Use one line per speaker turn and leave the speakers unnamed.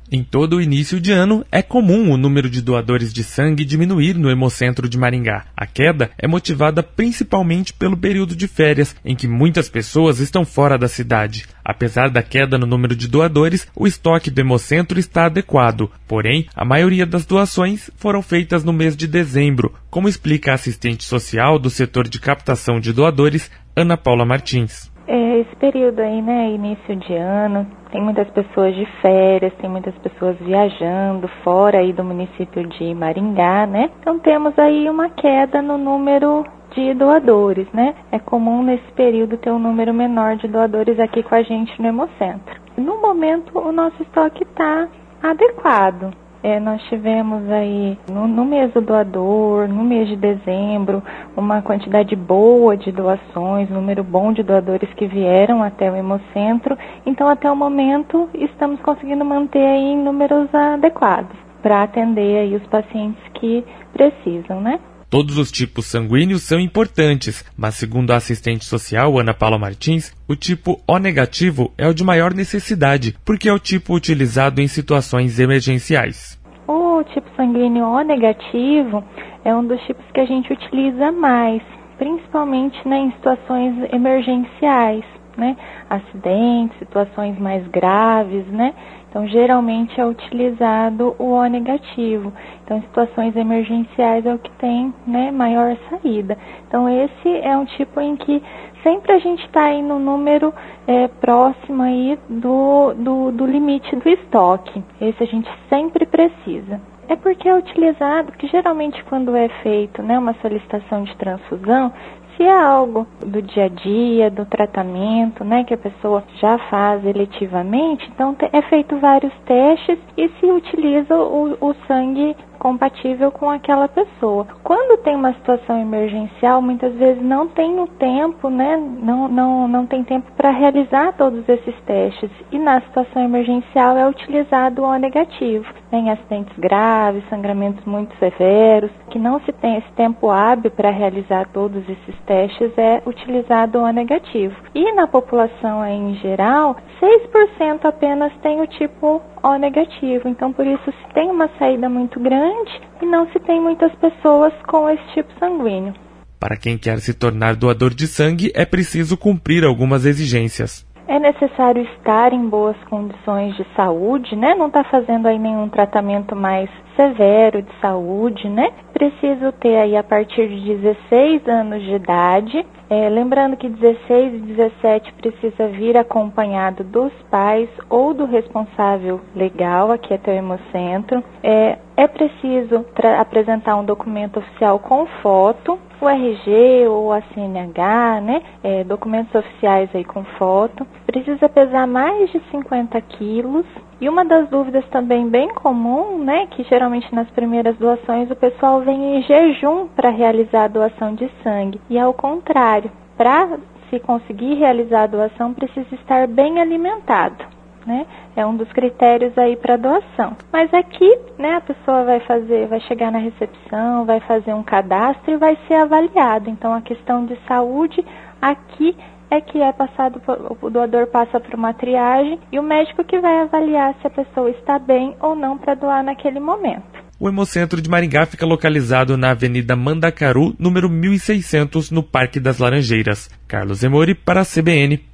Em todo o início de ano, é comum o número de doadores de sangue diminuir no Hemocentro de Maringá. A queda é motivada principalmente pelo período de férias, em que muitas pessoas estão fora da cidade. Apesar da queda no número de doadores, o estoque do Hemocentro está adequado. Porém, a maioria das doações foram feitas no mês de dezembro, como explica a assistente social do setor de captação de doadores, Ana Paula Martins.
Esse período aí, né, início de ano, tem muitas pessoas de férias, tem muitas pessoas viajando fora aí do município de Maringá, né? Então temos aí uma queda no número de doadores, né? É comum nesse período ter um número menor de doadores aqui com a gente no Hemocentro. No momento, o nosso estoque está adequado. Nós tivemos aí, no mês do doador, no mês de dezembro, uma quantidade boa de doações, número bom de doadores que vieram até o Hemocentro. Então, até o momento, estamos conseguindo manter aí em números adequados para atender aí os pacientes que precisam, né?
Todos os tipos sanguíneos são importantes, mas segundo a assistente social Ana Paula Martins, o tipo O negativo é o de maior necessidade, porque é o tipo utilizado em situações emergenciais.
O tipo sanguíneo O negativo é um dos tipos que a gente utiliza mais, principalmente, né, em situações emergenciais, né? Acidentes, situações mais graves, né? Então, geralmente é utilizado o O negativo. Então, em situações emergenciais é o que tem, né, maior saída. Então, esse é um tipo em que sempre a gente está aí no número próximo aí do limite do estoque. Esse a gente sempre precisa. É porque é utilizado, que geralmente quando é feito, né, uma solicitação de transfusão, se é algo do dia a dia, do tratamento, né, que a pessoa já faz eletivamente, então é feito vários testes e se utiliza o sangue compatível com aquela pessoa. Quando tem uma situação emergencial, muitas vezes não tem o tempo, né? Não tem tempo para realizar todos esses testes. E na situação emergencial é utilizado o O negativo. Em acidentes graves, sangramentos muito severos, que não se tem esse tempo hábil para realizar todos esses testes, é utilizado o O negativo. E na população aí, em geral, 6% apenas tem o tipo O negativo. Então, por isso, se tem uma saída muito grande e não se tem muitas pessoas com esse tipo sanguíneo.
Para quem quer se tornar doador de sangue, é preciso cumprir algumas exigências.
É necessário estar em boas condições de saúde, né? Não está fazendo aí nenhum tratamento mais severo de saúde, né? Preciso ter aí a partir de 16 anos de idade. Lembrando que 16 e 17 precisa vir acompanhado dos pais ou do responsável legal, aqui até o Hemocentro. É preciso apresentar um documento oficial com foto, o RG ou a CNH, né? Documentos oficiais aí com foto. Precisa pesar mais de 50 quilos. E uma das dúvidas também bem comum, né, que geralmente nas primeiras doações o pessoal vem em jejum para realizar a doação de sangue. E ao contrário, para se conseguir realizar a doação precisa estar bem alimentado, né? É um dos critérios aí para doação. Mas aqui, né, a pessoa vai chegar na recepção, vai fazer um cadastro e vai ser avaliado. Então a questão de saúde aqui é que o doador passa por uma triagem e o médico que vai avaliar se a pessoa está bem ou não para doar naquele momento.
O Hemocentro de Maringá fica localizado na Avenida Mandacaru, número 1600, no Parque das Laranjeiras. Carlos Emori para a CBN.